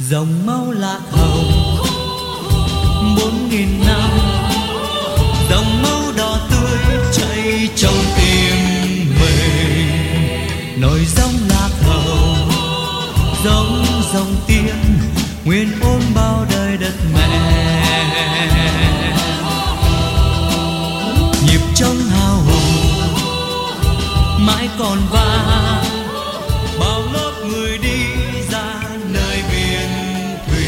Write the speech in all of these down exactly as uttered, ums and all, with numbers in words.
dòng máu lạc hồng bốn nghìn năm, dòng máu đỏ tươi chảy trong tim mình, nổi dòng lạc hồng giống dòng tiên nguyên ôn bao đời đất mẹ. Nhịp trống hào hùng mãi còn vang, bao lớp người đi ra nơi biển thủy,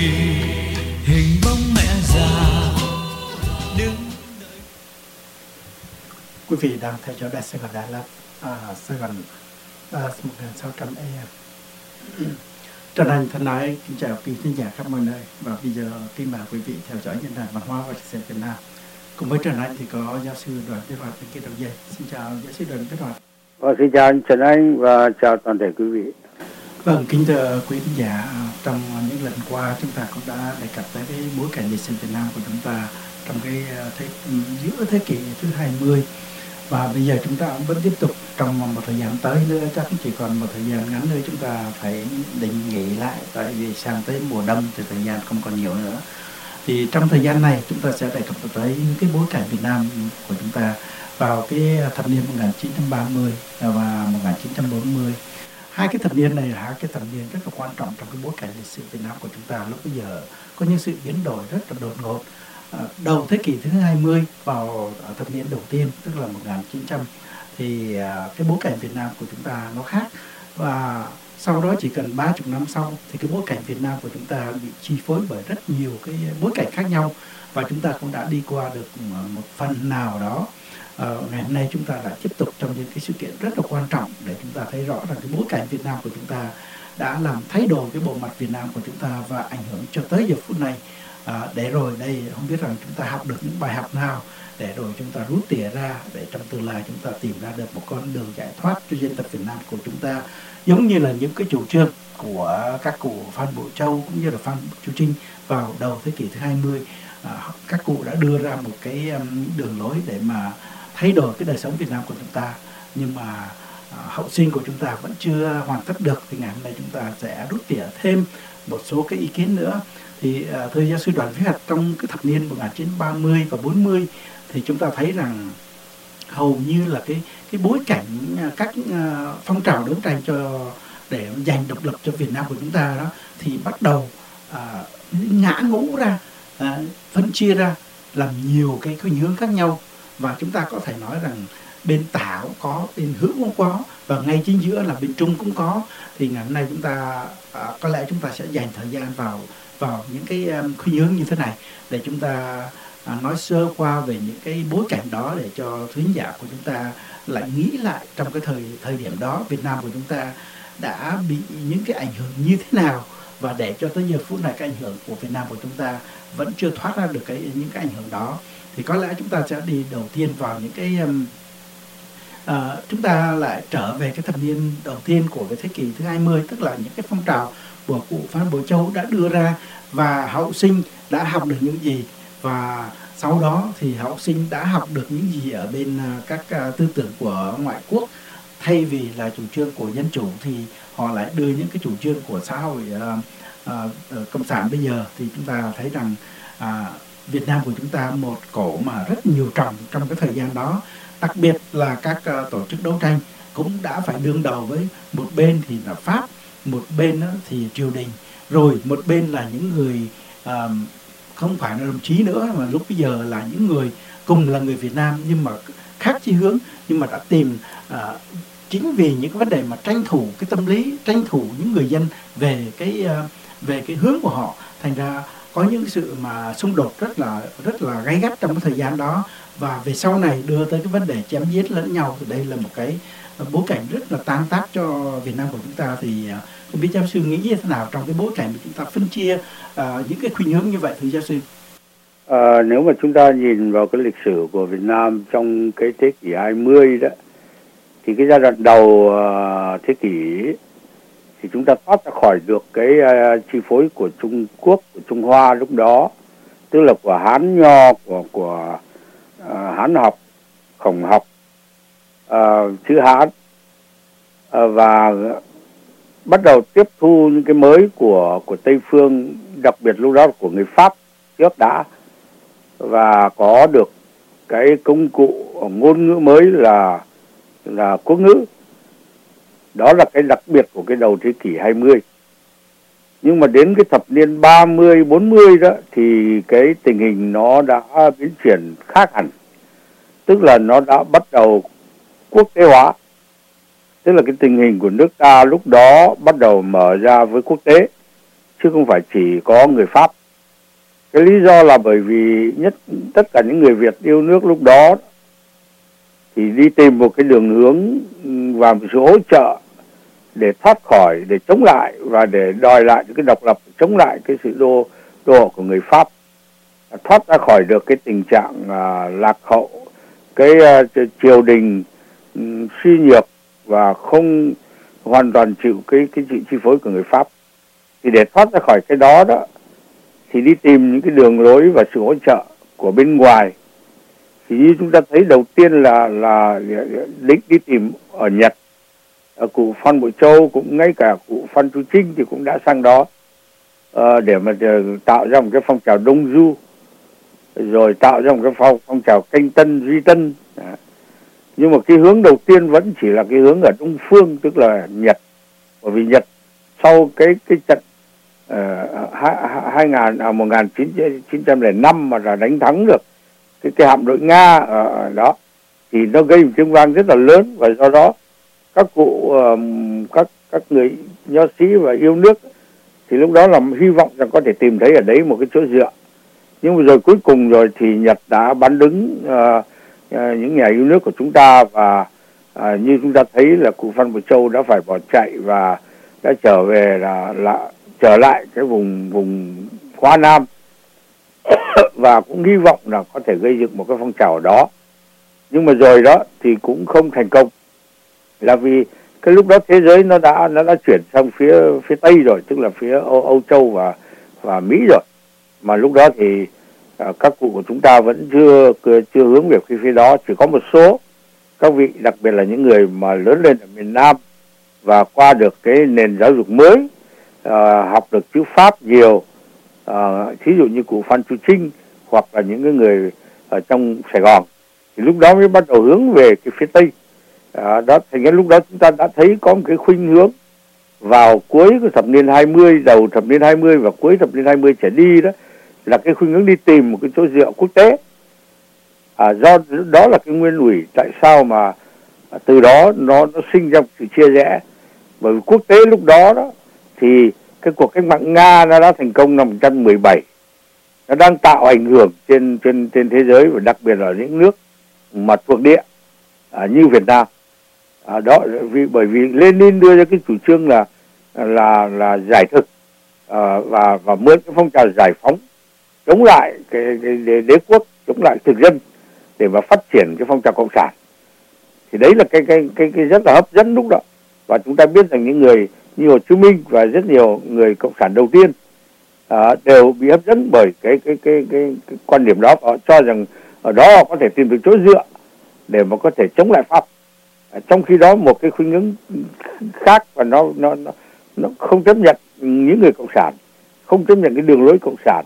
hình bóng mẹ già đứng đợi. Quý vị đang theo dõi Đài Sài Gòn Đài Lạt, à, Sài Gòn à, một nghìn sáu trăm a em. Trần Anh thân ái kính chào quý khán giả khắp mọi nơi, và bây giờ kính mời quý vị theo dõi diễn đàn văn hóa và chia sẻ Việt Nam. Cùng với Trần Anh thì có giáo sư Đoàn Viết Hoạt bên kia đầu dây. Xin chào giáo sư Đoàn Viết Hoạt. Ờ, xin chào anh Trần Anh và chào toàn thể quý vị. Vâng, kính thưa quý khán giả, trong những lần qua chúng ta cũng đã đề cập tới cái bối cảnh lịch sử Việt Nam của chúng ta trong cái thế, giữa thế kỷ thứ hai mươi, và bây giờ chúng ta cũng vẫn tiếp tục trong một thời gian tới nữa, chắc chỉ còn một thời gian ngắn nữa chúng ta phải định nghỉ lại, tại vì sang tới mùa đông thì thời gian không còn nhiều nữa. Thì trong thời gian này chúng ta sẽ đề cập tới những cái bối cảnh Việt Nam của chúng ta vào cái thập niên một nghìn chín trăm ba mươi và một nghìn chín trăm bốn mươi. Hai cái thập niên này là hai cái thập niên rất là quan trọng trong cái bối cảnh lịch sử Việt Nam của chúng ta. Lúc bây giờ có những sự biến đổi rất là đột ngột. À, đầu thế kỷ thứ hai mươi vào thập niên đầu tiên, tức là một nghìn chín trăm, thì à, cái bối cảnh Việt Nam của chúng ta nó khác. Và sau đó chỉ cần ba mươi năm sau thì cái bối cảnh Việt Nam của chúng ta bị chi phối bởi rất nhiều cái bối cảnh khác nhau, và chúng ta cũng đã đi qua được một phần nào đó. À, ngày hôm nay chúng ta đã tiếp tục trong những cái sự kiện rất là quan trọng để chúng ta thấy rõ rằng cái bối cảnh Việt Nam của chúng ta đã làm thay đổi cái bộ mặt Việt Nam của chúng ta và ảnh hưởng cho tới giờ phút này. À, để rồi đây không biết rằng chúng ta học được những bài học nào để rồi chúng ta rút tỉa ra để trong tương lai chúng ta tìm ra được một con đường giải thoát cho dân tộc Việt Nam của chúng ta, giống như là những cái chủ trương của các cụ Phan Bội Châu cũng như là Phan Chu Trinh vào đầu thế kỷ thứ hai mươi. À, các cụ đã đưa ra một cái um, đường lối để mà thay đổi cái đời sống Việt Nam của chúng ta, nhưng mà à, hậu sinh của chúng ta vẫn chưa hoàn tất được. Thì ngày hôm nay chúng ta sẽ rút tỉa thêm một số cái ý kiến nữa. Thì à, thưa giáo sư Đoàn Viết Hoạt, trong cái thập niên một nghìn chín trăm ba mươi và bốn mươi thì chúng ta thấy rằng hầu như là cái cái bối cảnh các uh, phong trào đấu tranh cho để giành độc lập cho Việt Nam của chúng ta đó thì bắt đầu uh, ngã ngũ ra, uh, phân chia ra làm nhiều cái khuynh hướng khác nhau, và chúng ta có thể nói rằng bên tả cũng có, bên hữu cũng có, và ngay chính giữa là bên trung cũng có. Thì ngày hôm nay chúng ta uh, có lẽ chúng ta sẽ dành thời gian vào vào những cái um, khuynh hướng như thế này để chúng ta À, nói sơ qua về những cái bối cảnh đó để cho thính giả của chúng ta lại nghĩ lại trong cái thời thời điểm đó Việt Nam của chúng ta đã bị những cái ảnh hưởng như thế nào, và để cho tới giờ phút này cái ảnh hưởng của Việt Nam của chúng ta vẫn chưa thoát ra được cái những cái ảnh hưởng đó. Thì có lẽ chúng ta sẽ đi đầu tiên vào những cái um, à, chúng ta lại trở về cái thập niên đầu tiên của cái thế kỷ thứ hai mươi, tức là những cái phong trào của cụ Phan Bội Châu đã đưa ra và hậu sinh đã học được những gì, và sau đó thì học sinh đã học được những gì ở bên uh, các uh, tư tưởng của ngoại quốc. Thay vì là chủ trương của dân chủ thì họ lại đưa những cái chủ trương của xã hội uh, uh, cộng sản bây giờ. Thì chúng ta thấy rằng uh, Việt Nam của chúng ta một cổ mà rất nhiều trọng trong cái thời gian đó, đặc biệt là các uh, tổ chức đấu tranh cũng đã phải đương đầu với một bên thì là Pháp, một bên uh, thì triều đình, rồi một bên là những người uh, không phải là đồng chí nữa, mà lúc bây giờ là những người cùng là người Việt Nam nhưng mà khác chí hướng, nhưng mà đã tìm uh, chính vì những cái vấn đề mà tranh thủ cái tâm lý, tranh thủ những người dân về cái uh, về cái hướng của họ, thành ra có những sự mà xung đột rất là rất là gay gắt trong cái thời gian đó, và về sau này đưa tới cái vấn đề chém giết lẫn nhau. Thì đây là một cái bối cảnh rất là tan tác cho Việt Nam của chúng ta. Thì uh, không biết giáo sư nghĩ như thế nào trong cái bối cảnh mà chúng ta phân chia uh, những cái khuynh hướng như vậy, thưa giáo sư? À, nếu mà chúng ta nhìn vào cái lịch sử của Việt Nam trong cái thế kỷ hai mươi đó, thì cái giai đoạn đầu uh, thế kỷ thì chúng ta thoát ra khỏi được cái uh, chi phối của Trung Quốc, của Trung Hoa lúc đó, tức là của Hán Nho, của của uh, Hán học, Khổng học, uh, chữ Hán, uh, và bắt đầu tiếp thu những cái mới của của Tây phương, đặc biệt lúc đó của người Pháp trước đã, và có được cái công cụ ngôn ngữ mới là là quốc ngữ. Đó là cái đặc biệt của cái đầu thế kỷ hai mươi. Nhưng mà đến cái thập niên ba mươi, bốn mươi đó thì cái tình hình nó đã biến chuyển khác hẳn. Tức là nó đã bắt đầu quốc tế hóa. Tức là cái tình hình của nước ta lúc đó bắt đầu mở ra với quốc tế, chứ không phải chỉ có người Pháp. Cái lý do là bởi vì nhất tất cả những người Việt yêu nước lúc đó thì đi tìm một cái đường hướng và một sự hỗ trợ để thoát khỏi, để chống lại và để đòi lại cái độc lập, chống lại cái sự đô đô hộ của người Pháp, thoát ra khỏi được cái tình trạng uh, lạc hậu, cái uh, triều đình um, suy nhược và không hoàn toàn chịu cái cái sự chi phối của người Pháp. Thì để thoát ra khỏi cái đó đó thì đi tìm những cái đường lối và sự hỗ trợ của bên ngoài. Thì như chúng ta thấy đầu tiên là là định đi tìm ở Nhật. À, cụ Phan Bội Châu, cũng ngay cả cụ Phan Chu Trinh thì cũng đã sang đó à, để mà tạo ra một cái phong trào Đông Du, rồi tạo ra một cái phong, phong trào Canh Tân, Duy Tân. À. Nhưng mà cái hướng đầu tiên vẫn chỉ là cái hướng ở Đông Phương, tức là Nhật. Bởi vì Nhật sau cái cái trận uh, hai ngàn à, một nghìn chín trăm lẻ năm mà là đánh thắng được cái cái hạm đội Nga ở đó thì nó gây một tiếng vang rất là lớn, và do đó các cụ uh, các các người nho sĩ và yêu nước thì lúc đó là hy vọng rằng có thể tìm thấy ở đấy một cái chỗ dựa. Nhưng mà rồi cuối cùng rồi thì Nhật đã bán đứng uh, uh, những nhà yêu nước của chúng ta, và uh, như chúng ta thấy là cụ Phan Bội Châu đã phải bỏ chạy và đã trở về là, là trở lại cái vùng vùng Hoa Nam và cũng hy vọng là có thể gây dựng một cái phong trào đó. Nhưng mà rồi đó thì cũng không thành công, là vì cái lúc đó thế giới nó đã nó đã chuyển sang phía phía Tây rồi, tức là phía Âu, Âu Châu và và Mỹ rồi. Mà lúc đó thì uh, các cụ của chúng ta vẫn chưa chưa hướng về phía phía đó, chỉ có một số các vị, đặc biệt là những người mà lớn lên ở miền Nam và qua được cái nền giáo dục mới, uh, học được chữ Pháp nhiều, uh, thí dụ như cụ Phan Chu Trinh hoặc là những cái người ở trong Sài Gòn, thì lúc đó mới bắt đầu hướng về cái phía Tây. À, đó, thành ra lúc đó chúng ta đã thấy có một cái khuynh hướng vào cuối của thập niên hai mươi, đầu thập niên hai mươi và cuối thập niên hai mươi trở đi, đó là cái khuynh hướng đi tìm một cái chỗ dựa quốc tế. À, do đó là cái nguyên ủy tại sao mà từ đó nó nó sinh ra sự chia rẽ. Bởi vì quốc tế lúc đó đó thì cái cuộc cách mạng Nga nó đã thành công năm một trăm mười bảy, nó đang tạo ảnh hưởng trên trên trên thế giới, và đặc biệt là những nước mà thuộc địa à, như Việt Nam. À, đó vì bởi vì Lenin đưa ra cái chủ trương là là là giải thực à, và và mượn cái phong trào giải phóng, chống lại cái, cái, cái đế quốc, chống lại thực dân để mà phát triển cái phong trào cộng sản. Thì đấy là cái cái cái cái rất là hấp dẫn lúc đó. Và chúng ta biết rằng những người như Hồ Chí Minh và rất nhiều người cộng sản đầu tiên à, đều bị hấp dẫn bởi cái cái cái cái, cái quan điểm đó. Họ cho rằng ở đó họ có thể tìm được chỗ dựa để mà có thể chống lại Pháp. À, trong khi đó một cái khuynh hướng khác, và nó nó nó nó không chấp nhận những người cộng sản, không chấp nhận cái đường lối cộng sản,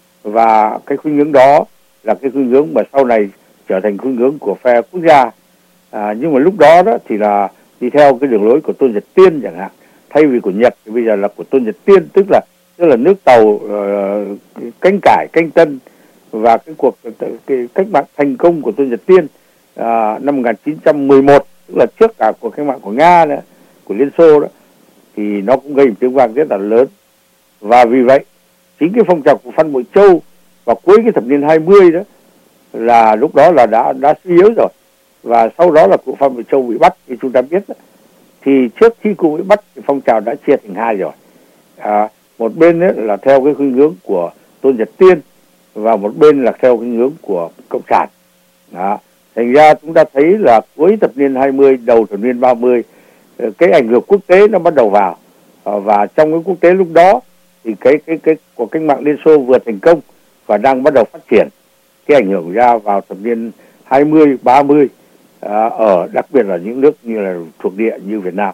và cái khuynh hướng đó là cái khuynh hướng mà sau này trở thành khuynh hướng của phe quốc gia. À, nhưng mà lúc đó đó thì là đi theo cái đường lối của Tôn Nhật Tiên chẳng hạn, thay vì của Nhật thì bây giờ là của Tôn Nhật Tiên, tức là tức là nước Tàu uh, canh cải, canh tân, và cái cuộc cái cách mạng thành công của Tôn Nhật Tiên uh, năm một nghìn chín trăm mười một, tức là trước cả cuộc cách mạng của Nga nữa, của Liên Xô đó, thì nó cũng gây một tiếng vang rất là lớn. Và vì vậy chính cái phong trào của Phan Bội Châu vào cuối cái thập niên hai mươi đó là lúc đó là đã đã suy yếu rồi, và sau đó là cụ Phan Bội Châu bị bắt, như chúng ta biết đó. Thì trước khi cụ bị bắt thì phong trào đã chia thành hai rồi. À, một bên ấy là theo cái khuynh hướng của Tôn Nhật Tiên, và một bên là theo cái hướng của cộng sản. Đó. Thành ra chúng ta thấy là cuối thập niên hai mươi, đầu thập niên ba mươi, cái ảnh hưởng quốc tế nó bắt đầu vào, và trong cái quốc tế lúc đó thì cái cái cái cuộc cách mạng Liên Xô vừa thành công và đang bắt đầu phát triển. Cái ảnh hưởng ra vào thập niên hai mươi, ba mươi à, ở đặc biệt là những nước như là thuộc địa như Việt Nam.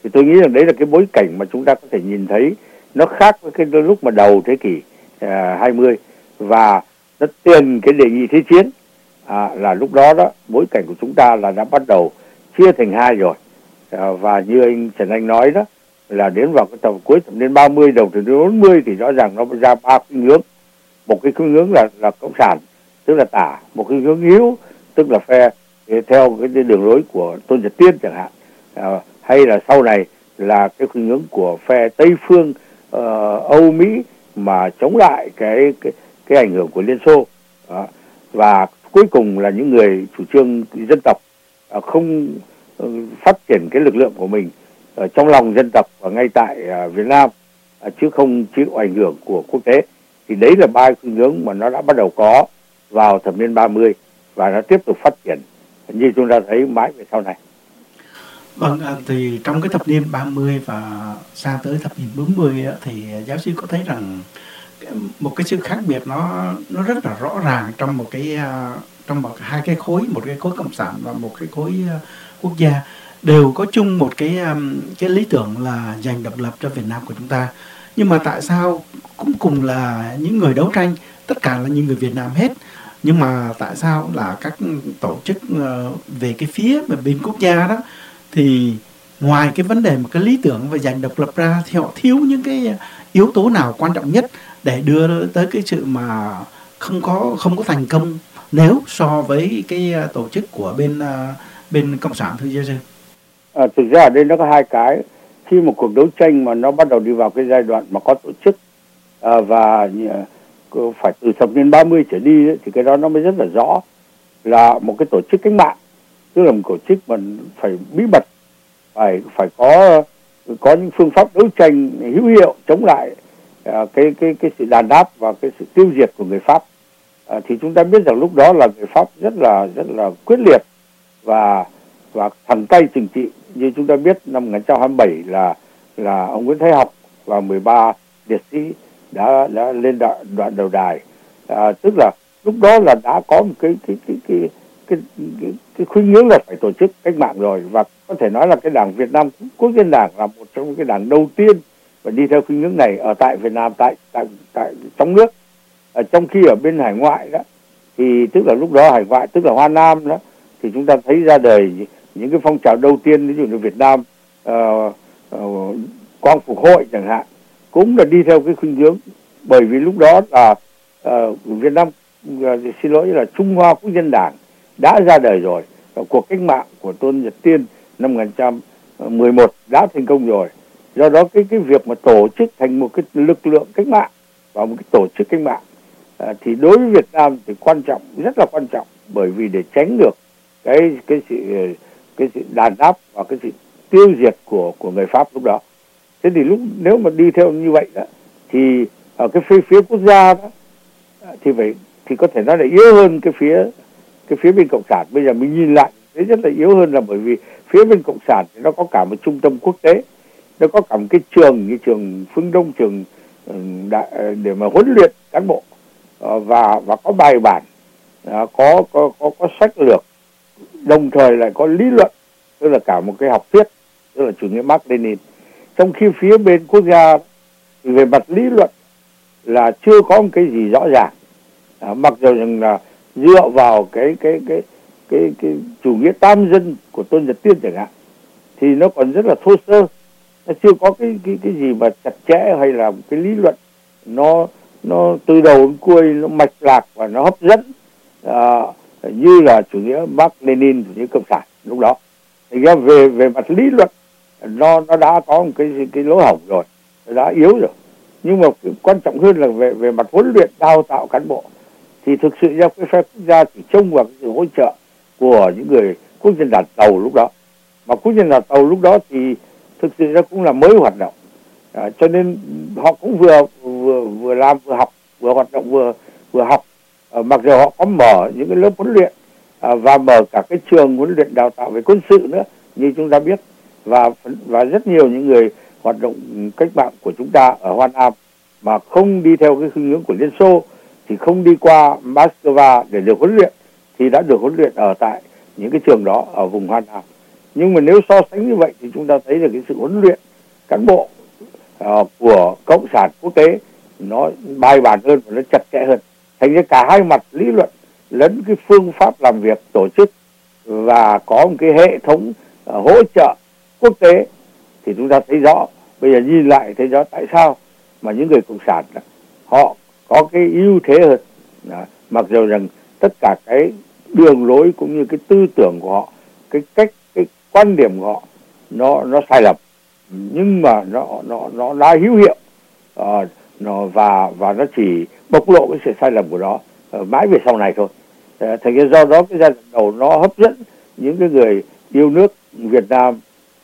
Thì tôi nghĩ rằng đấy là cái bối cảnh mà chúng ta có thể nhìn thấy nó khác với cái lúc mà đầu thế kỷ uh, hai mươi, và nó tiền cái đề nghị thế chiến à, là lúc đó đó bối cảnh của chúng ta là đã bắt đầu chia thành hai rồi. À, và như anh Trần Anh nói đó, là đến vào cái tầm cuối thập niên ba mươi đầu thập niên bốn mươi thì rõ ràng nó ra ba khuynh hướng. Một cái khuynh hướng là là cộng sản, tức là tả; một cái hướng hữu, tức là phe theo cái đường lối của Tôn Giật Tiên chẳng hạn, à, hay là sau này là cái khuynh hướng của phe Tây phương uh, Âu Mỹ mà chống lại cái cái cái ảnh hưởng của Liên Xô. Đó. Và cuối cùng là những người chủ trương dân tộc, uh, không uh, phát triển cái lực lượng của mình ở trong lòng dân tộc và ngay tại uh, Việt Nam, uh, chứ không chịu ảnh hưởng của quốc tế. Thì đấy là ba khuynh hướng mà nó đã bắt đầu có vào thập niên ba mươi và nó tiếp tục phát triển như chúng ta thấy mãi về sau này. Vâng, thì trong cái thập niên ba mươi và sang tới thập niên bốn mươi thì giáo sư có thấy rằng một cái sự khác biệt nó nó rất là rõ ràng trong một cái trong một hai cái khối, một cái khối cộng sản và một cái khối quốc gia đều có chung một cái cái lý tưởng là giành độc lập cho Việt Nam của chúng ta. Nhưng mà tại sao cũng cùng là những người đấu tranh, tất cả là những người Việt Nam hết, nhưng mà tại sao là các tổ chức về cái phía bên quốc gia đó thì ngoài cái vấn đề mà cái lý tưởng và giành độc lập ra thì họ thiếu những cái yếu tố nào quan trọng nhất để đưa tới cái sự mà không có không có thành công nếu so với cái tổ chức của bên bên cộng sản, thưa giáo sư? À, thực ra ở đây nó có hai cái. Khi một cuộc đấu tranh mà nó bắt đầu đi vào cái giai đoạn mà có tổ chức à, và phải từ thập niên ba mươi trở đi ấy, thì cái đó nó mới rất là rõ là một cái tổ chức cách mạng, tức là một tổ chức mà phải bí mật, phải phải có có những phương pháp đấu tranh hữu hiệu chống lại à, cái cái cái sự đàn áp và cái sự tiêu diệt của người Pháp. À, thì chúng ta biết rằng lúc đó là người Pháp rất là rất là quyết liệt và và thẳng tay trừng trị. Như chúng ta biết năm một nghìn chín trăm hai mươi bảy là là ông Nguyễn Thái Học và mười ba liệt sĩ đã đã lên đoạn, đoạn đầu đài. À, tức là lúc đó là đã có một cái cái cái cái cái cái, cái khuynh hướng là phải tổ chức cách mạng rồi, và có thể nói là cái Đảng Việt Nam Quốc dân Đảng là một trong những cái đảng đầu tiên và đi theo khuynh hướng này ở tại Việt Nam, tại tại tại trong nước. Ở trong khi ở bên hải ngoại đó thì tức là lúc đó hải ngoại tức là Hoa Nam đó, thì chúng ta thấy ra đời những cái phong trào đầu tiên, ví dụ như Việt Nam uh, uh, Quang Phục Hội chẳng hạn, cũng là đi theo cái khuynh hướng, bởi vì lúc đó là uh, Việt Nam uh, xin lỗi là Trung Hoa Quốc dân Đảng đã ra đời rồi, cuộc cách mạng của Tôn Giật Tiên năm một nghìn chín trăm mười một đã thành công rồi. Do đó cái cái việc mà tổ chức thành một cái lực lượng cách mạng và một cái tổ chức cách mạng uh, thì đối với Việt Nam thì quan trọng, rất là quan trọng, bởi vì để tránh được cái cái sự cái sự đàn áp và cái sự tiêu diệt của của người Pháp lúc đó. Thế thì lúc nếu mà đi theo như vậy đó thì ở cái phía phía quốc gia đó thì phải thì có thể nói là yếu hơn cái phía cái phía bên cộng sản. Bây giờ mình nhìn lại thấy rất là yếu hơn, là bởi vì phía bên cộng sản thì nó có cả một trung tâm quốc tế, nó có cả một cái trường như trường Phương Đông, trường đại, để mà huấn luyện cán bộ và và có bài bản, có có có có sách lược, đồng thời lại có lý luận, tức là cả một cái học thuyết, tức là chủ nghĩa Mác Lênin. Trong khi phía bên quốc gia thì về mặt lý luận là chưa có một cái gì rõ ràng, à, mặc dù rằng là dựa vào cái cái cái cái cái chủ nghĩa tam dân của Tôn Giật Tiên chẳng hạn, thì nó còn rất là thô sơ, nó chưa có cái cái cái gì mà chặt chẽ hay là cái lý luận nó nó từ đầu đến cuối nó mạch lạc và nó hấp dẫn à, như là chủ nghĩa Mác Lênin, chủ nghĩa cộng sản lúc đó. Thì ra về về mặt lý luận nó nó đã có một cái cái lỗ hổng rồi, nó đã yếu rồi. Nhưng mà quan trọng hơn là về về mặt huấn luyện đào tạo cán bộ thì thực sự ra cái phe quốc gia chỉ trông vào cái sự hỗ trợ của những người quốc dân đảng Tàu lúc đó. Mà quốc dân đảng Tàu lúc đó thì thực sự ra cũng là mới hoạt động, à, cho nên họ cũng vừa vừa vừa làm vừa học, vừa hoạt động vừa vừa học. À, mặc dù họ có mở những cái lớp huấn luyện à, và mở cả cái trường huấn luyện đào tạo về quân sự nữa như chúng ta biết, và và rất nhiều những người hoạt động cách mạng của chúng ta ở Hoa Nam mà không đi theo cái khuynh hướng của Liên Xô thì không đi qua Moscow để được huấn luyện, thì đã được huấn luyện ở tại những cái trường đó ở vùng Hoa Nam. Nhưng mà nếu so sánh như vậy thì chúng ta thấy là cái sự huấn luyện cán bộ uh, của cộng sản quốc tế nó bài bản hơn và nó chặt chẽ hơn. Thành ra cả hai mặt lý luận lẫn cái phương pháp làm việc tổ chức và có một cái hệ thống uh, hỗ trợ quốc tế thì chúng ta thấy rõ. Bây giờ nhìn lại thấy rõ tại sao mà những người cộng sản họ có cái ưu thế hơn. Đó. Mặc dù rằng tất cả cái đường lối cũng như cái tư tưởng của họ, cái cách, cái quan điểm của họ nó nó sai lầm, nhưng mà nó nó nó đã hữu hiệu, uh, nó và và nó chỉ bộc lộ cái sự sai lầm của nó uh, mãi về sau này thôi. Uh, thành ra do đó cái giai đoạn đầu nó hấp dẫn những cái người yêu nước Việt Nam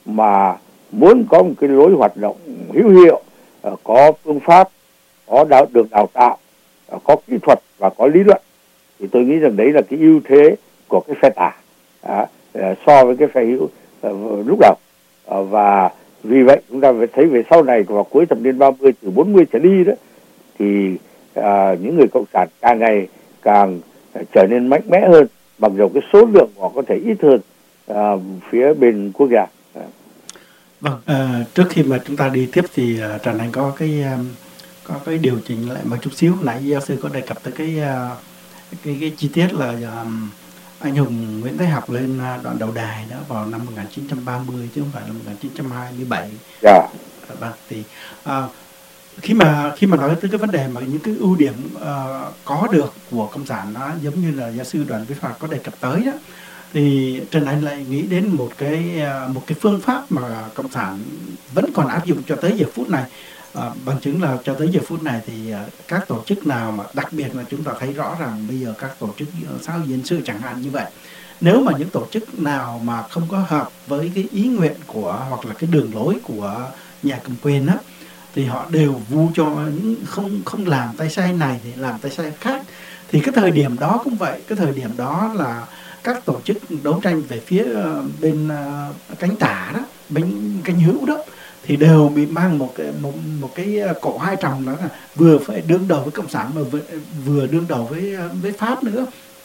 mà muốn có một cái lối hoạt động hữu hiệu, uh, có phương pháp, có đạo được đào tạo, uh, có kỹ thuật và có lý luận, thì tôi nghĩ rằng đấy là cái ưu thế của cái phe tả uh, uh, so với cái phe hữu uh, lúc đầu. Uh, và vì vậy chúng ta phải thấy về sau này vào cuối thập niên ba mươi từ bốn mươi trở đi đó thì uh, những người cộng sản càng ngày càng uh, trở nên mạnh mẽ hơn, mặc dù cái số lượng họ có thể ít hơn uh, phía bên quốc gia. Uh. Vâng, uh, trước khi mà chúng ta đi tiếp thì uh, Trần Anh có cái um, có cái điều chỉnh lại một chút xíu. Nãy giáo sư có đề cập tới cái uh, cái, cái chi tiết là um, anh hùng Nguyễn Thái Học lên đoạn đầu đài đó vào năm một nghìn chín trăm ba mươi chứ không phải là một nghìn chín trăm hai mươi bảy. Dạ. Vâng, thì à, khi mà khi mà nói tới cái vấn đề mà những cái ưu điểm uh, có được của cộng sản nó giống như là giáo sư Đoàn Viết Hoạt có đề cập tới đó, thì Trần Anh lại nghĩ đến một cái uh, một cái phương pháp mà cộng sản vẫn còn áp dụng cho tới giờ phút này. À, bằng chứng là cho tới giờ phút này thì uh, các tổ chức nào mà đặc biệt là chúng ta thấy rõ rằng bây giờ các tổ chức uh, xã hội dân sự chẳng hạn như vậy, nếu mà những tổ chức nào mà không có hợp với cái ý nguyện của hoặc là cái đường lối của nhà cầm quyền á, thì họ đều vu cho những không không làm tay sai này thì làm tay sai khác. Thì cái thời điểm đó cũng vậy, cái thời điểm đó là các tổ chức đấu tranh về phía uh, bên uh, cánh tả đó, bên cánh hữu đó, thì đều bị mang một cái một một cái cổ hai tròng, đó là vừa phải đương đầu với cộng sản mà vừa, vừa đương đầu với với Pháp nữa.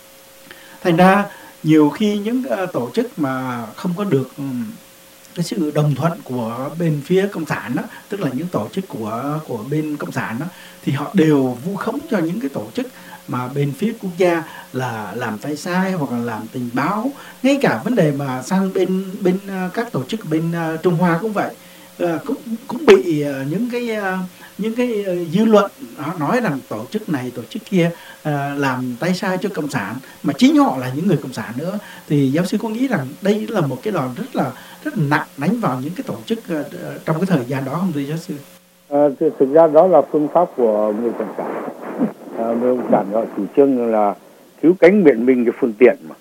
Thành ra nhiều khi những uh, tổ chức mà không có được um, cái sự đồng thuận của bên phía cộng sản đó, tức là những tổ chức của của bên cộng sản đó, thì họ đều vu khống cho những cái tổ chức mà bên phía quốc gia là làm tay sai hoặc là làm tình báo. Ngay cả vấn đề mà sang bên bên uh, các tổ chức bên uh, Trung Hoa cũng vậy. Uh, cũng cũng bị uh, những cái uh, những cái uh, dư luận họ nói rằng tổ chức này tổ chức kia uh, làm tay sai cho cộng sản, mà chính họ là những người cộng sản nữa. Thì giáo sư có nghĩ rằng đây là một cái đòn rất là rất nặng đánh vào những cái tổ chức uh, trong cái thời gian đó không thưa giáo sư? À, thực ra đó là phương pháp của người cộng sản. À, người cộng sản họ chủ trương là cứu cánh biện minh cái phương tiện mà.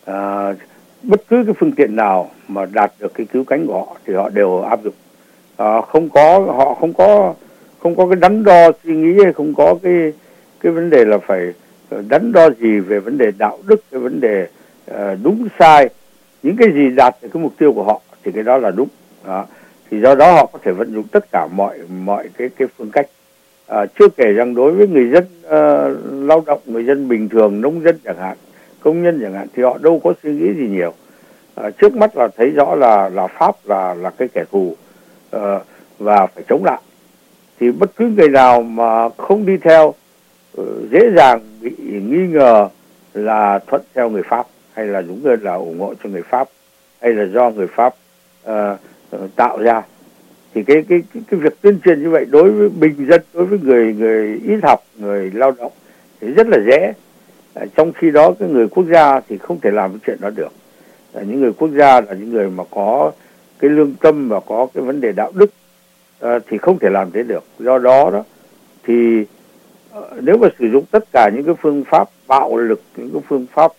À, bất cứ cái phương tiện nào mà đạt được cái cứu cánh của họ thì họ đều áp dụng. À, không có họ không có không có cái đắn đo suy nghĩ, hay không có cái cái vấn đề là phải đắn đo gì về vấn đề đạo đức, cái vấn đề uh, đúng sai. Những cái gì đạt được cái mục tiêu của họ thì cái đó là đúng. Đó. Thì do đó họ có thể vận dụng tất cả mọi mọi cái cái phương cách. À, chưa kể rằng đối với người dân uh, lao động, người dân bình thường, nông dân chẳng hạn, công nhân chẳng hạn, thì họ đâu có suy nghĩ gì nhiều. À, trước mắt là thấy rõ là là Pháp là là cái kẻ thù uh, và phải chống lại. Thì bất cứ người nào mà không đi theo uh, dễ dàng bị nghi ngờ là thuận theo người Pháp, hay là đúng hơn là ủng hộ cho người Pháp, hay là do người Pháp uh, uh, tạo ra. Thì cái cái cái cái việc tuyên truyền như vậy đối với bình dân, đối với người người ít học, người lao động thì rất là dễ. À, trong khi đó cái người quốc gia thì không thể làm cái chuyện đó được. À, những người quốc gia là những người mà có cái lương tâm và có cái vấn đề đạo đức à, thì không thể làm thế được. Do đó đó thì à, nếu mà sử dụng tất cả những cái phương pháp bạo lực, những cái phương pháp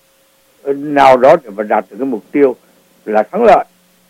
nào đó để mà đạt được cái mục tiêu là thắng lợi,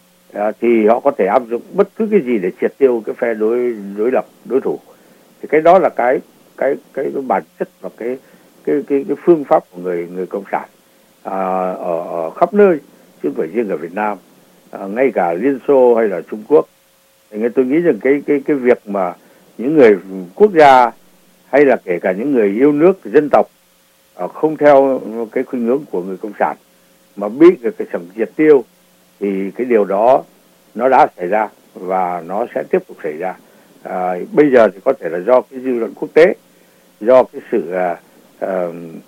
À, thì họ có thể áp dụng bất cứ cái gì để triệt tiêu cái phe đối đối lập, đối thủ. Thì cái đó là cái cái cái, cái bản chất và cái cái cái cái phương pháp của người người cộng sản à, ở, ở khắp nơi, chứ không phải riêng ở Việt Nam, à, ngay cả Liên Xô hay là Trung Quốc. Thì tôi nghĩ rằng cái cái cái việc mà những người quốc gia hay là kể cả những người yêu nước dân tộc à, không theo cái khuynh hướng của người cộng sản mà bị cái sản triệt tiêu thì cái điều đó nó đã xảy ra và nó sẽ tiếp tục xảy ra. À, bây giờ thì có thể là do cái dư luận quốc tế, do cái sự à, à,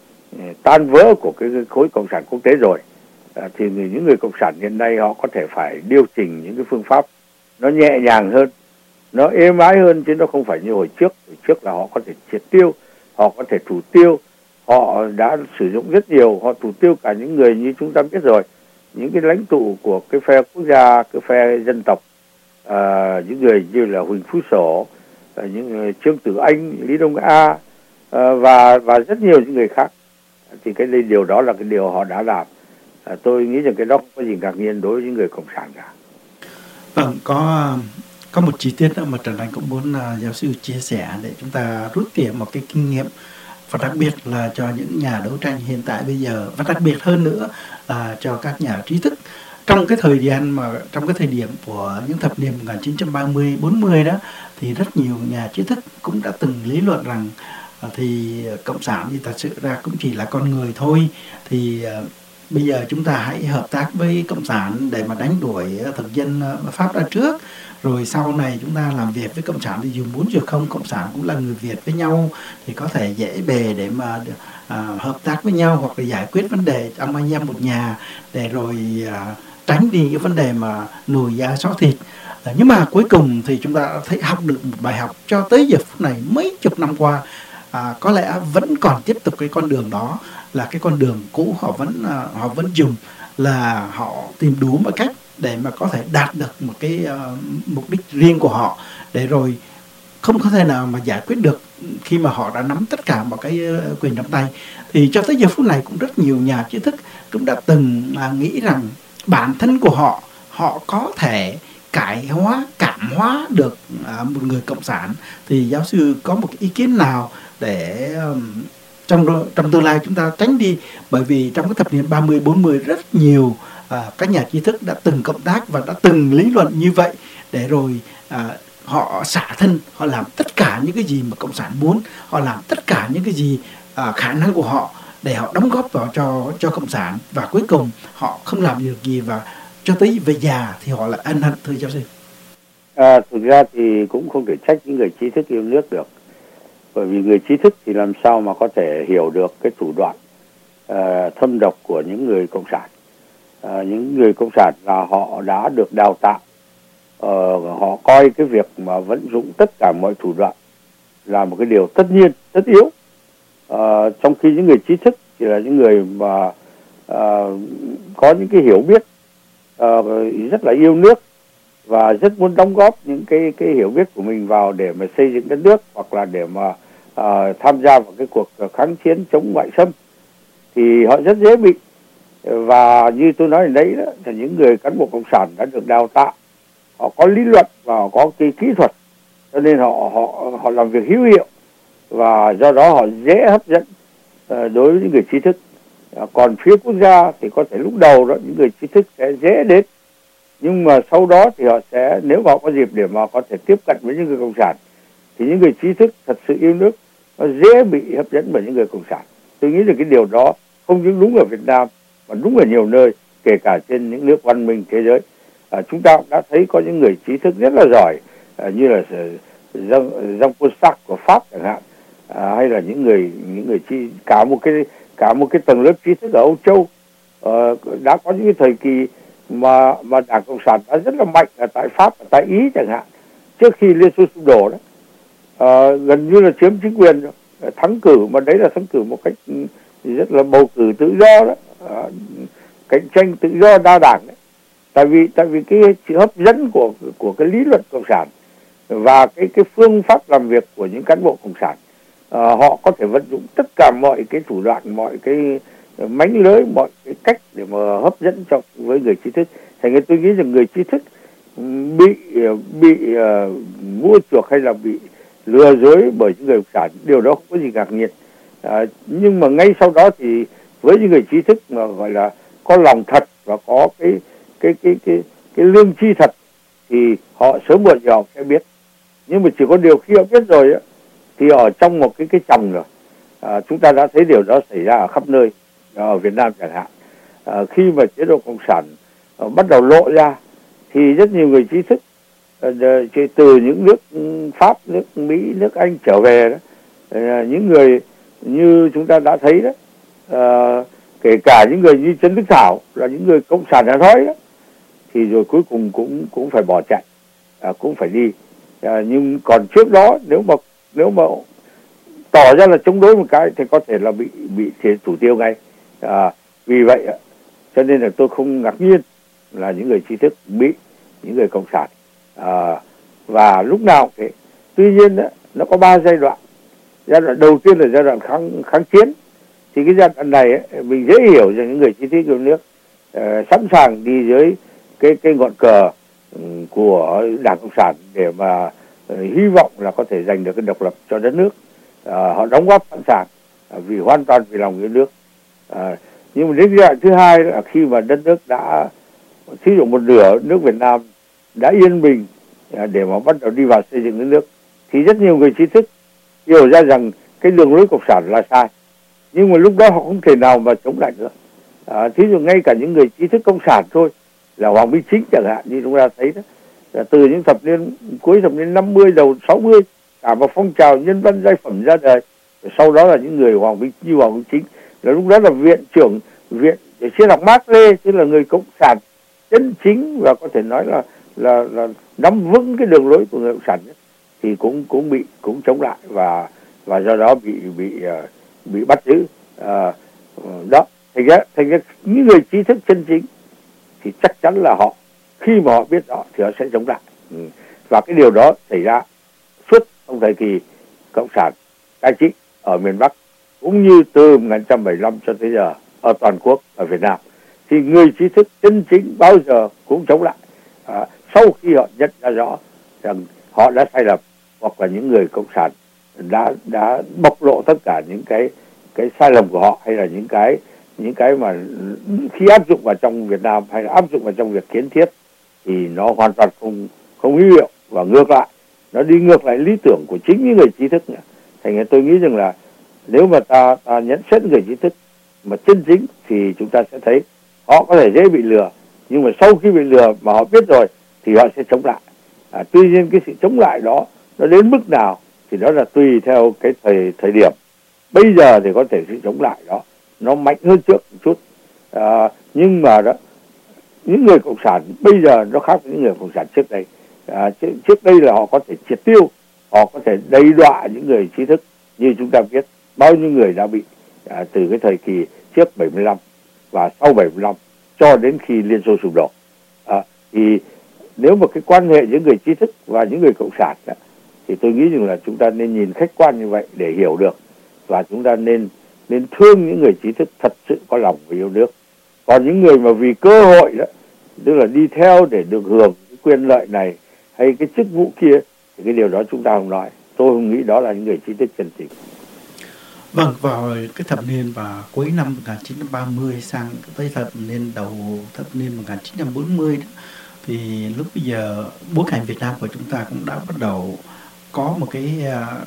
tan vỡ của cái khối cộng sản quốc tế rồi, à, thì những người cộng sản hiện nay họ có thể phải điều chỉnh những cái phương pháp nó nhẹ nhàng hơn, nó êm ái hơn, chứ nó không phải như hồi trước. Hồi trước là họ có thể triệt tiêu, họ có thể thủ tiêu, họ đã sử dụng rất nhiều, họ thủ tiêu cả những người như chúng ta biết rồi, những cái lãnh tụ của cái phe quốc gia, cái phe dân tộc, à, những người như là Huỳnh Phú Sổ, à, những người Trương Tử Anh, Lý Đông A, à, và và rất nhiều những người khác. Thì cái điều đó là cái điều họ đã làm. À, tôi nghĩ rằng cái đó không có gì ngạc nhiên đối với những người cộng sản cả. Vâng, có có một chi tiết nữa mà Trần Anh cũng muốn uh, giáo sư chia sẻ để chúng ta rút tỉa một cái kinh nghiệm, và đặc biệt là cho những nhà đấu tranh hiện tại bây giờ, và đặc biệt hơn nữa là cho các nhà trí thức. Trong cái thời gian mà trong cái thời điểm của những thập niên một nghìn chín trăm ba mươi bốn mươi đó, thì rất nhiều nhà trí thức cũng đã từng lý luận rằng uh, thì cộng sản thì thật sự ra cũng chỉ là con người thôi. Thì uh, bây giờ chúng ta hãy hợp tác với cộng sản để mà đánh đuổi thực dân Pháp ra trước, rồi sau này chúng ta làm việc với cộng sản thì dù muốn dù không, cộng sản cũng là người Việt với nhau, thì có thể dễ bề để mà à, hợp tác với nhau, hoặc là giải quyết vấn đề trong anh em một nhà, để rồi à, tránh đi cái vấn đề mà nồi da xó thịt. À, nhưng mà cuối cùng thì chúng ta thấy học được một bài học cho tới giờ phút này, mấy chục năm qua, à, có lẽ vẫn còn tiếp tục cái con đường đó, là cái con đường cũ họ vẫn uh, họ vẫn dùng, là họ tìm đủ mọi cách để mà có thể đạt được một cái uh, mục đích riêng của họ, để rồi không có thể nào mà giải quyết được khi mà họ đã nắm tất cả mọi cái uh, quyền trong tay. Thì cho tới giờ phút này cũng rất nhiều nhà trí thức cũng đã từng uh, nghĩ rằng bản thân của họ họ có thể cải hóa, cảm hóa được uh, một người cộng sản. Thì giáo sư có một cái ý kiến nào để um, trong trong tương lai chúng ta tránh đi, bởi vì trong cái thập niên ba mươi bốn mươi rất nhiều à, các nhà trí thức đã từng cộng tác và đã từng lý luận như vậy, để rồi à, họ xả thân, họ làm tất cả những cái gì mà cộng sản muốn, họ làm tất cả những cái gì à, khả năng của họ để họ đóng góp vào cho cho cộng sản, và cuối cùng họ không làm được gì, và cho tới về già thì họ lại ân hận. Thưa giáo sư. À, thực ra thì cũng không thể trách những người trí thức yêu nước được, bởi vì người trí thức thì làm sao mà có thể hiểu được cái thủ đoạn uh, thâm độc của những người cộng sản. Uh, những người cộng sản là họ đã được đào tạo, uh, họ coi cái việc mà vận dụng tất cả mọi thủ đoạn là một cái điều tất nhiên, tất yếu. Uh, trong khi những người trí thức thì là những người mà uh, có những cái hiểu biết, uh, rất là yêu nước và rất muốn đóng góp những cái cái hiểu biết của mình vào để mà xây dựng đất nước, hoặc là để mà uh, tham gia vào cái cuộc kháng chiến chống ngoại xâm, thì họ rất dễ bị. Và như tôi nói ở đấy đó, là những người cán bộ cộng sản đã được đào tạo, họ có lý luận và họ có cái kỹ thuật, cho nên họ họ họ làm việc hữu hiệu, và do đó họ dễ hấp dẫn uh, đối với những người trí thức. Uh, còn phía quốc gia thì có thể lúc đầu đó những người trí thức sẽ dễ đến, nhưng mà sau đó thì họ sẽ, nếu mà họ có dịp để mà có thể tiếp cận với những người cộng sản, thì những người trí thức thật sự yêu nước nó dễ bị hấp dẫn bởi những người cộng sản. Tôi nghĩ là cái điều đó không những đúng ở Việt Nam mà đúng ở nhiều nơi, kể cả trên những nước văn minh thế giới. À, chúng ta cũng đã thấy có những người trí thức rất là giỏi, à, như là Jean-Paul Sartre của Pháp chẳng hạn, à, hay là những người những người trí cả một cái cả một cái tầng lớp trí thức ở Âu Châu. À, đã có những cái thời kỳ mà mà Đảng Cộng sản đã rất là mạnh ở tại Pháp, ở tại Ý chẳng hạn, trước khi Liên Xô sụp đổ đó, à, gần như là chiếm chính quyền rồi, thắng cử, mà đấy là thắng cử một cách rất là bầu cử tự do đó, à, cạnh tranh tự do đa đảng đấy. Tại vì tại vì cái sự hấp dẫn của của cái lý luận cộng sản và cái cái phương pháp làm việc của những cán bộ cộng sản, à, họ có thể vận dụng tất cả mọi cái thủ đoạn, mọi cái mánh lưới, mọi cái cách để mà hấp dẫn cho với người trí thức. Thành ra tôi nghĩ rằng người trí thức bị bị uh, mua chuộc hay là bị lừa dối bởi những người cộng sản, điều đó không có gì ngạc nhiên. Uh, nhưng mà ngay sau đó thì với những người trí thức mà gọi là có lòng thật và có cái cái cái cái cái lương tri thật, thì họ sớm muộn gì họ sẽ biết. Nhưng mà chỉ có điều khi họ biết rồi á, thì ở trong một cái cái chồng rồi, uh, chúng ta đã thấy điều đó xảy ra ở khắp nơi, ở Việt Nam chẳng hạn. À, khi mà chế độ cộng sản uh, bắt đầu lộ ra, thì rất nhiều người trí thức uh, từ những nước Pháp, nước Mỹ, nước Anh trở về đó, uh, những người như chúng ta đã thấy đó, uh, kể cả những người như Trần Đức Thảo là những người cộng sản hàn thói đó, thì rồi cuối cùng cũng cũng phải bỏ chạy, uh, cũng phải đi. Uh, nhưng còn trước đó nếu mà nếu mà tỏ ra là chống đối một cái thì có thể là bị bị thiệt thủ tiêu ngay. À, vì vậy cho nên là tôi không ngạc nhiên là những người trí thức bị những người cộng sản, à, và lúc nào thế. Tuy nhiên đó, nó có ba giai đoạn. Giai đoạn đầu tiên là giai đoạn kháng kháng chiến, thì cái giai đoạn này ấy, mình dễ hiểu cho những người trí thức yêu nước uh, sẵn sàng đi dưới cái cái ngọn cờ um, của Đảng Cộng sản để mà uh, hy vọng là có thể giành được cái độc lập cho đất nước. Uh, họ đóng góp sẵn sàng uh, vì hoàn toàn vì lòng yêu nước. Uh, nhưng mà đến giai đoạn thứ hai là khi mà đất nước đã, thí dụ một nửa nước Việt Nam đã yên bình uh, để mà bắt đầu đi vào xây dựng đất nước, thì rất nhiều người trí thức hiểu ra rằng cái đường lối cộng sản là sai, nhưng mà lúc đó họ không thể nào mà chống lại nữa. À, thí dụ ngay cả những người trí thức cộng sản thôi, là Hoàng Minh Chính chẳng hạn, như chúng ta thấy đó, là từ những thập niên cuối thập niên năm mươi đầu sáu mươi, cả một phong trào nhân văn giai phẩm ra đời. Sau đó là những người Hoàng Minh như Hoàng Minh Chính, là lúc đó là viện trưởng viện để chia học Mác Lê, tức là người cộng sản chân chính và có thể nói là là, là nắm vững cái đường lối của người cộng sản ấy, thì cũng cũng bị cũng chống lại và và do đó bị bị uh, bị bắt giữ. Uh, đó thành ra thành ra những người trí thức chân chính thì chắc chắn là họ, khi mà họ biết đó thì họ sẽ chống lại. Ừ. Và cái điều đó xảy ra suốt trong thời kỳ cộng sản cai trị ở miền Bắc, cũng như từ một nghìn chín trăm bảy mươi lăm cho tới giờ ở toàn quốc ở Việt Nam, thì người trí thức chân chính bao giờ cũng chống lại, à, sau khi họ nhận ra rõ rằng họ đã sai lầm, hoặc là những người cộng sản đã đã bộc lộ tất cả những cái cái sai lầm của họ, hay là những cái những cái mà khi áp dụng vào trong Việt Nam hay là áp dụng vào trong việc kiến thiết thì nó hoàn toàn không không hữu hiệu, và ngược lại nó đi ngược lại lý tưởng của chính những người trí thức nữa. Thành ra tôi nghĩ rằng là nếu mà ta, ta nhận xét người trí thức mà chân chính thì chúng ta sẽ thấy họ có thể dễ bị lừa, nhưng mà sau khi bị lừa mà họ biết rồi thì họ sẽ chống lại. À, tuy nhiên cái sự chống lại đó nó đến mức nào thì đó là tùy theo cái thời thời điểm. Bây giờ thì có thể sự chống lại đó nó mạnh hơn trước một chút, à, nhưng mà đó những người cộng sản bây giờ nó khác với những người cộng sản trước đây. À, trước, trước đây là họ có thể triệt tiêu, họ có thể đầy đọa những người trí thức, như chúng ta biết bao nhiêu người đã bị à, từ cái thời kỳ trước bảy mươi lăm và sau bảy mươi lăm cho đến khi Liên Xô sụp đổ. À, thì nếu mà cái quan hệ giữa người trí thức và những người cộng sản đó, thì tôi nghĩ rằng là chúng ta nên nhìn khách quan như vậy để hiểu được, và chúng ta nên nên thương những người trí thức thật sự có lòng và yêu nước. Còn những người mà vì cơ hội đó, tức là đi theo để được hưởng cái quyền lợi này hay cái chức vụ kia, thì cái điều đó chúng ta không nói. Tôi không nghĩ đó là những người trí thức chân chính. Vâng, vào cái thập niên và cuối năm một nghìn chín trăm ba mươi sang tới thập niên đầu thập niên một nghìn chín trăm bốn mươi đó, thì lúc bây giờ bối cảnh Việt Nam của chúng ta cũng đã bắt đầu có một cái uh,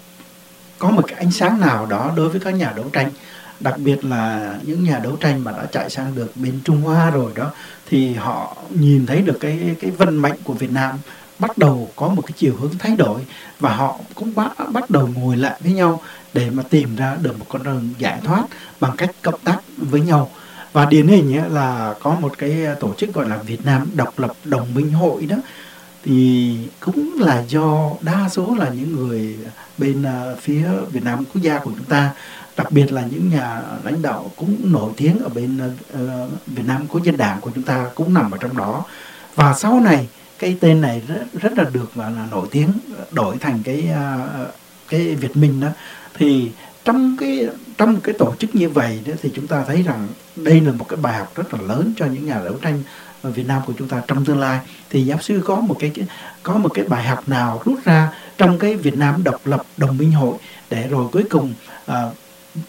có một cái ánh sáng nào đó đối với các nhà đấu tranh, đặc biệt là những nhà đấu tranh mà đã chạy sang được bên Trung Hoa rồi đó, thì họ nhìn thấy được cái cái vận mệnh của Việt Nam bắt đầu có một cái chiều hướng thay đổi, và họ cũng bắt, bắt đầu ngồi lại với nhau để mà tìm ra được một con đường giải thoát bằng cách cộng tác với nhau. Và điển hình ấy là có một cái tổ chức gọi là Việt Nam Độc lập Đồng minh Hội đó, thì cũng là do đa số là những người bên uh, phía Việt Nam quốc gia của chúng ta, đặc biệt là những nhà lãnh đạo cũng nổi tiếng ở bên uh, Việt Nam Quốc dân Đảng của chúng ta cũng nằm ở trong đó. Và sau này cái tên này rất, rất là được là, là nổi tiếng, đổi thành cái uh, cái Việt Minh đó. Thì trong cái trong cái tổ chức như vậy đó, thì chúng ta thấy rằng đây là một cái bài học rất là lớn cho những nhà đấu tranh ở Việt Nam của chúng ta trong tương lai. Thì giáo sư có một cái có một cái bài học nào rút ra trong cái Việt Nam Độc lập Đồng minh Hội để rồi cuối cùng uh,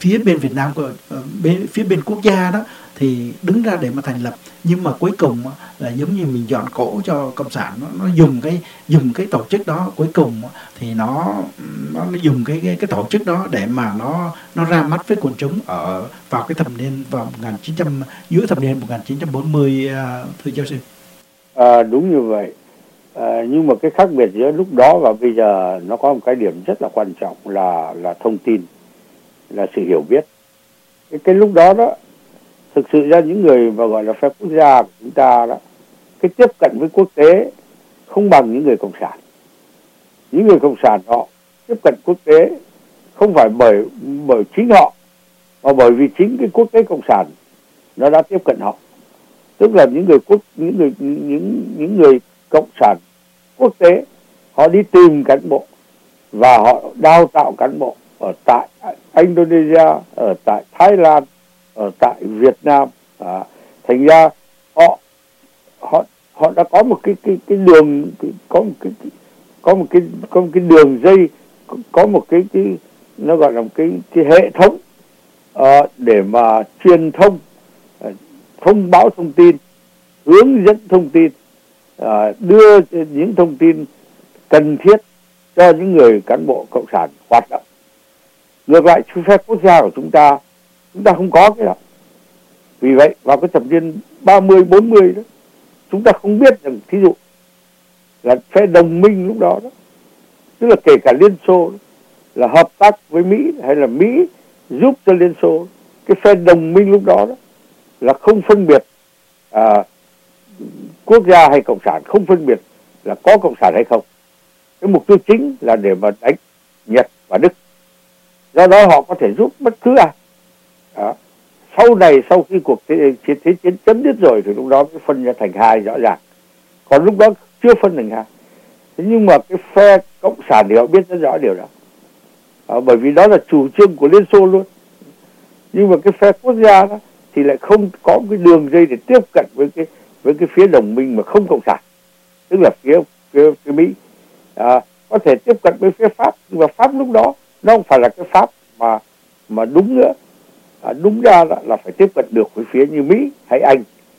phía bên Việt Nam của bên phía bên quốc gia đó thì đứng ra để mà thành lập, nhưng mà cuối cùng là giống như mình dọn cổ cho cộng sản, nó, nó dùng cái dùng cái tổ chức đó, cuối cùng thì nó nó, nó dùng cái, cái cái tổ chức đó để mà nó nó ra mắt với quần chúng ở vào cái thập niên vào một nghìn chín trăm giữa thập niên một nghìn chín trăm bốn mươi, thưa giáo sư. À, đúng như vậy. À, nhưng mà cái khác biệt giữa lúc đó và bây giờ nó có một cái điểm rất là quan trọng là là thông tin, là sự hiểu biết. Cái, cái lúc đó đó thực sự ra những người mà gọi là phe quốc gia của chúng ta đó, cái tiếp cận với quốc tế không bằng những người cộng sản. Những người cộng sản họ tiếp cận quốc tế không phải bởi bởi chính họ, mà bởi vì chính cái quốc tế cộng sản nó đã tiếp cận họ. Tức là những người quốc những người những những người cộng sản quốc tế họ đi tìm cán bộ và họ đào tạo cán bộ ở tại Indonesia, ở tại Thái Lan, ở tại Việt Nam. À, thành ra họ họ họ đã có một cái cái cái đường có một cái có một cái có một cái đường dây, có một cái cái nó gọi là một cái cái hệ thống uh, để mà truyền thông, uh, thông báo thông tin, hướng dẫn thông tin, uh, đưa những thông tin cần thiết cho những người cán bộ cộng sản hoạt động. Ngược lại phe quốc gia của chúng ta chúng ta không có cái đó. Vì vậy vào cái thập niên ba mươi bốn mươi đó, chúng ta không biết rằng thí dụ là phe đồng minh lúc đó đó, tức là kể cả Liên Xô đó, là hợp tác với Mỹ hay là Mỹ giúp cho Liên Xô, cái phe đồng minh lúc đó đó là không phân biệt à, quốc gia hay cộng sản, không phân biệt là có cộng sản hay không. Cái mục tiêu chính là để mà đánh Nhật và Đức. Do đó họ có thể giúp bất cứ ai. Đó. Sau này sau khi cuộc thế, thế, thế chiến chấm dứt rồi thì lúc đó mới phân ra thành hai rõ ràng. Còn lúc đó chưa phân thành hai. Thế nhưng mà cái phe cộng sản thì họ biết rất rõ điều đó. À, bởi vì đó là chủ trương của Liên Xô luôn. Nhưng mà cái phe quốc gia đó thì lại không có cái đường dây để tiếp cận với cái với cái phía đồng minh mà không cộng sản, tức là phía phía, phía Mỹ. À, có thể tiếp cận với phía Pháp, nhưng mà Pháp lúc đó nó không phải là cái Pháp mà mà đúng nữa. À, đúng ra là, là phải tiếp cận được với phía như Mỹ hay Anh.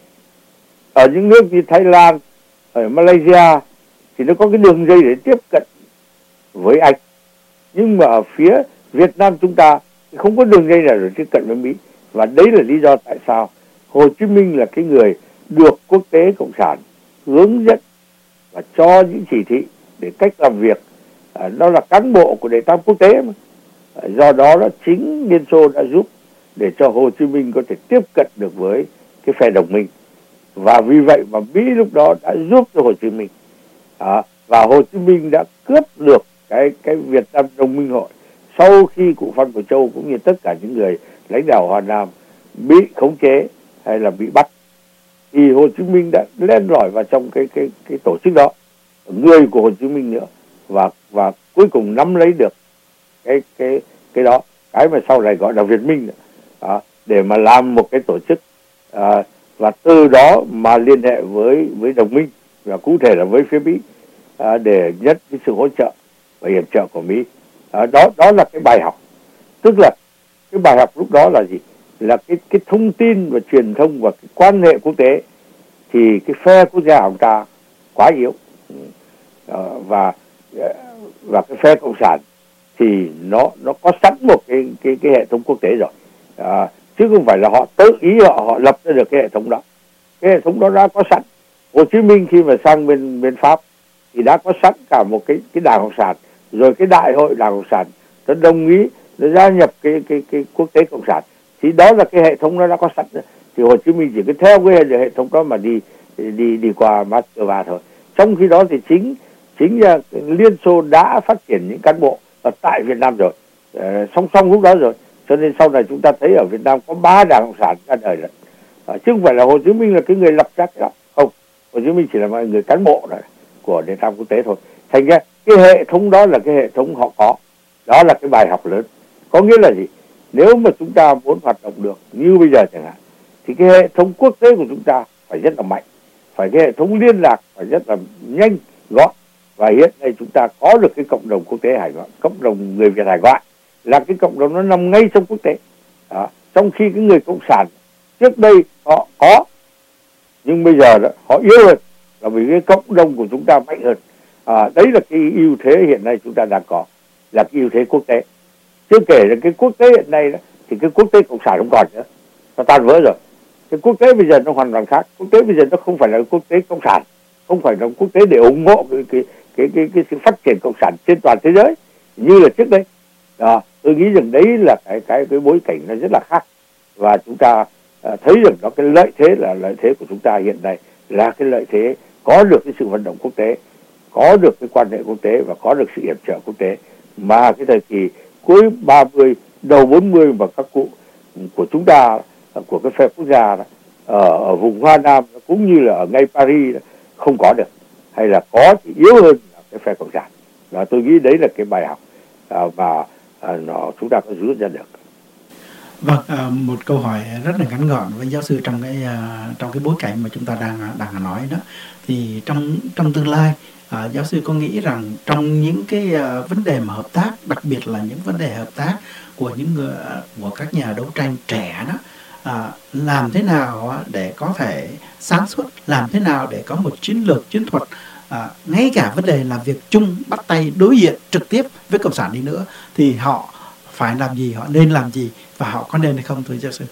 Ở những nước như Thái Lan, ở Malaysia thì nó có cái đường dây để tiếp cận với Anh. Nhưng mà ở phía Việt Nam chúng ta thì không có đường dây nào để tiếp cận với Mỹ. Và đấy là lý do tại sao Hồ Chí Minh là cái người được quốc tế cộng sản hướng dẫn và cho những chỉ thị để cách làm việc. À, đó là cán bộ của đệ tam quốc tế mà. À, do đó đó chính Liên Xô đã giúp để cho Hồ Chí Minh có thể tiếp cận được với cái phe đồng minh. Và vì vậy mà Mỹ lúc đó đã giúp cho Hồ Chí Minh. À, và Hồ Chí Minh đã cướp được cái cái Việt Nam Đồng minh hội sau khi cụ Phan Bội Châu cũng như tất cả những người lãnh đạo Hoa Nam bị khống chế hay là bị bắt, thì Hồ Chí Minh đã len lỏi vào trong cái cái cái tổ chức đó, người của Hồ Chí Minh nữa, và và cuối cùng nắm lấy được cái cái cái đó, cái mà sau này gọi là Việt Minh nữa. À, để mà làm một cái tổ chức, à, và từ đó mà liên hệ với với đồng minh và cụ thể là với phía Mỹ, à, để nhận cái sự hỗ trợ và hiệp trợ của Mỹ. À, đó đó là cái bài học. Tức là cái bài học lúc đó là gì? Là cái cái thông tin và truyền thông và cái quan hệ quốc tế thì cái phe quốc gia của chúng ta quá yếu. À, và và cái phe cộng sản thì nó nó có sẵn một cái cái cái hệ thống quốc tế rồi. À, chứ không phải là họ tự ý họ họ lập ra được cái hệ thống đó. Cái hệ thống đó đã có sẵn. Hồ Chí Minh khi mà sang bên bên Pháp thì đã có sẵn cả một cái cái đảng cộng sản, rồi cái đại hội đảng cộng sản nó đồng ý nó gia nhập cái cái cái quốc tế cộng sản, thì đó là cái hệ thống nó đã có sẵn rồi. Thì Hồ Chí Minh chỉ cứ theo cái hệ thống đó mà đi đi đi qua Moscow thôi. Trong khi đó thì chính chính là Liên Xô đã phát triển những cán bộ ở tại Việt Nam rồi, uh, song song lúc đó rồi, cho nên sau này chúng ta thấy ở Việt Nam có ba đảng cộng sản ra đời rồi. Uh, chứ không phải là Hồ Chí Minh là cái người lập ra cái đó, không. Hồ Chí Minh chỉ là một người cán bộ đó của đệ tam quốc tế thôi. Thành ra cái hệ thống đó là cái hệ thống họ có. Đó là cái bài học lớn. Có nghĩa là gì? Nếu mà chúng ta muốn hoạt động được như bây giờ chẳng hạn, thì cái hệ thống quốc tế của chúng ta phải rất là mạnh, phải cái hệ thống liên lạc phải rất là nhanh gọn. Và hiện nay chúng ta có được cái cộng đồng quốc tế hải ngoại, cộng đồng người Việt hải ngoại là cái cộng đồng nó nằm ngay trong quốc tế. Đó. Trong khi cái người cộng sản trước đây họ có, nhưng bây giờ đó, họ yếu hơn, là vì cái cộng đồng của chúng ta mạnh hơn. À, đấy là cái ưu thế hiện nay chúng ta đang có, là cái ưu thế quốc tế. Chưa kể là cái quốc tế hiện nay đó, thì cái quốc tế cộng sản không còn nữa, nó tan vỡ rồi. Cái quốc tế bây giờ nó hoàn toàn khác. Quốc tế bây giờ nó không phải là quốc tế cộng sản, không phải là quốc tế để ủng hộ cái cái cái cái, cái sự phát triển cộng sản trên toàn thế giới như là trước đây. Đó, tôi nghĩ rằng đấy là cái cái cái bối cảnh nó rất là khác, và chúng ta uh, thấy rằng nó cái lợi thế là lợi thế của chúng ta hiện nay là cái lợi thế có được cái sự vận động quốc tế, có được cái quan hệ quốc tế và có được sự yểm trợ quốc tế. Mà cái thời kỳ cuối ba mươi đầu bốn mươi và các cụ của chúng ta, của cái phe quốc gia đó, ở, ở vùng Hoa Nam cũng như là ở ngay Paris đó, không có được, hay là có thì yếu hơn là cái phe cộng sản. Và tôi nghĩ đấy là cái bài học à, mà à, nó chúng ta có rút ra được. Vâng, à, một câu hỏi rất là ngắn gọn với giáo sư trong cái à, trong cái bối cảnh mà chúng ta đang đang nói đó, thì trong trong tương lai, à, giáo sư có nghĩ rằng trong những cái à, vấn đề mà hợp tác, đặc biệt là những vấn đề hợp tác của những người của các nhà đấu tranh trẻ đó, à, làm thế nào để có thể sáng suốt, làm thế nào để có một chiến lược chiến thuật, à, ngay cả vấn đề làm việc chung, bắt tay đối diện trực tiếp với cộng sản đi nữa, thì họ phải làm gì, họ nên làm gì và họ có nên hay không, thưa giáo sư?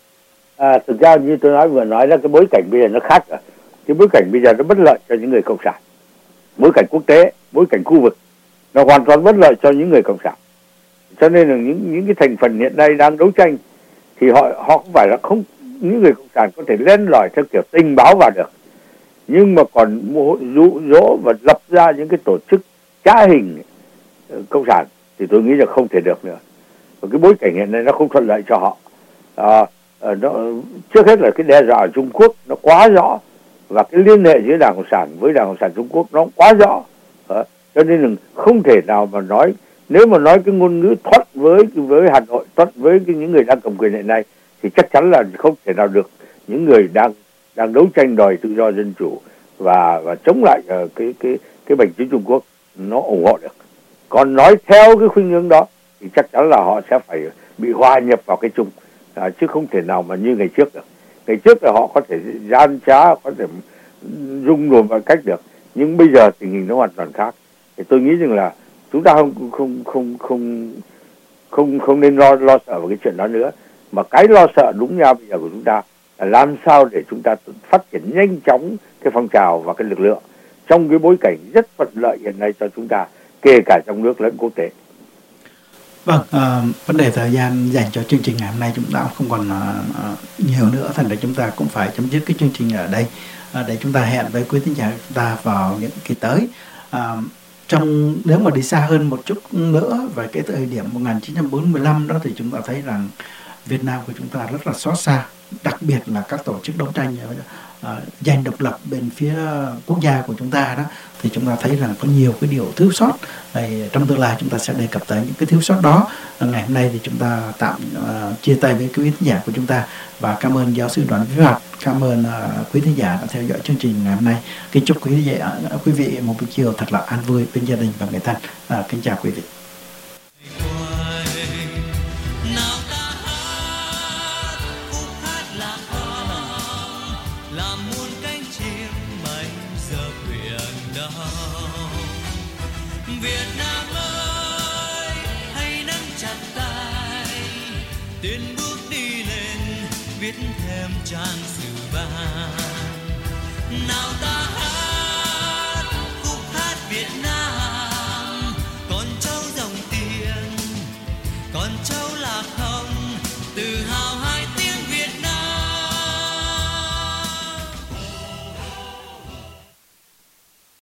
À, thực ra như tôi nói vừa nói là cái bối cảnh bây giờ nó khác rồi. Cái bối cảnh bây giờ nó bất lợi cho những người cộng sản. Bối cảnh quốc tế, bối cảnh khu vực nó hoàn toàn bất lợi cho những người cộng sản. Cho nên là những những cái thành phần hiện nay đang đấu tranh thì họ họ không phải là không, những người cộng sản có thể len lỏi theo kiểu tình báo vào được, nhưng mà còn dụ dỗ và lập ra những cái tổ chức trá hình cộng sản thì tôi nghĩ là không thể được nữa. Và cái bối cảnh hiện nay nó không thuận lợi cho họ. À, nó, trước hết là cái đe dọa ở Trung Quốc nó quá rõ, và cái liên hệ giữa Đảng Cộng sản với Đảng Cộng sản Trung Quốc nó quá rõ. À, cho nên là không thể nào mà nói, nếu mà nói cái ngôn ngữ thuận với với Hà Nội, thuận với cái, những người đang cầm quyền hiện nay, thì chắc chắn là không thể nào được những người đang đang đấu tranh đòi tự do dân chủ và và chống lại uh, cái cái cái bành trướng Trung Quốc nó ủng hộ được. Còn nói theo cái khuynh hướng đó thì chắc chắn là họ sẽ phải bị hòa nhập vào cái chung, à, chứ không thể nào mà như ngày trước được. Ngày trước là họ có thể gian trá, có thể dung đùa mọi cách được, nhưng bây giờ tình hình nó hoàn toàn khác. Thì tôi nghĩ rằng là chúng ta không không không không không không nên lo lo sợ vào cái chuyện đó nữa, mà cái lo sợ đúng nhau bây giờ của chúng ta là làm sao để chúng ta phát triển nhanh chóng cái phong trào và cái lực lượng trong cái bối cảnh rất thuận lợi hiện nay cho chúng ta, kể cả trong nước lẫn quốc tế. Vâng, à, vấn đề thời gian dành cho chương trình ngày hôm nay chúng ta không còn à, nhiều nữa, thành ra chúng ta cũng phải chấm dứt cái chương trình ở đây, à, để chúng ta hẹn với quý thính giả chúng ta vào những kỳ tới. À, trong nếu mà đi xa hơn một chút nữa về cái thời điểm một nghìn chín trăm bốn mươi lăm đó, thì chúng ta thấy rằng Việt Nam của chúng ta rất là xót xa, đặc biệt là các tổ chức đấu tranh uh, giành độc lập bên phía quốc gia của chúng ta đó, thì chúng ta thấy rằng có nhiều cái điều thiếu sót. Thì trong tương lai chúng ta sẽ đề cập tới những cái thiếu sót đó. Ngày hôm nay thì chúng ta tạm uh, chia tay với quý thính giả của chúng ta, và cảm ơn giáo sư Đoàn Viết Hoạt, cảm ơn uh, quý thính giả đã theo dõi chương trình ngày hôm nay. Kính chúc quý vị, uh, quý vị một buổi chiều thật là an vui bên gia đình và người thân. Uh, kính chào quý vị. Việt Nam ơi, hãy nắm chặt tay, tiến bước đi lên, viết thêm trang sử vàng. Nào ta